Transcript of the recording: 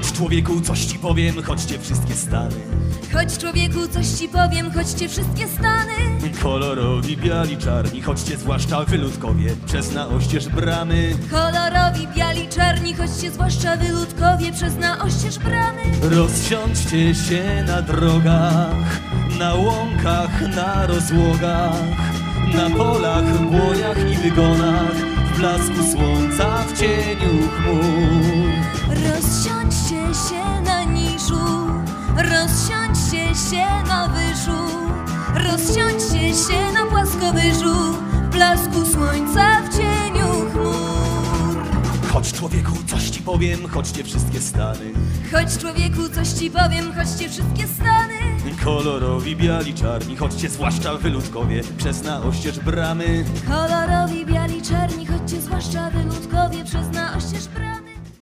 Chodź człowieku, coś ci powiem, chodźcie wszystkie stany. Chodź człowieku, coś ci powiem, chodźcie wszystkie stany. Kolorowi, biali, czarni, chodźcie zwłaszcza wy ludkowie, przez na oścież bramy. Kolorowi, biali, czarni, chodźcie zwłaszcza wy ludkowie, przez na oścież bramy. Rozsiądźcie się na drogach, na łąkach, na rozłogach, na polach, błoniach i wygonach, w blasku słońca, w cieniu chmur. Rozsiądźcie się na niżu, rozsiądźcie się na wyżu, rozsiądźcie się na płaskowyżu, w blasku słońca, w cieniu chmur. Chodź człowieku, coś ci powiem, chodźcie wszystkie stany. Chodź człowieku, coś ci powiem, chodźcie wszystkie stany. Kolorowi, biali, czarni, chodźcie zwłaszcza wy ludkowie, przez na oścież bramy. Kolorowi, biali, czarni, chodźcie zwłaszcza wy ludkowie, przez na oścież bramy.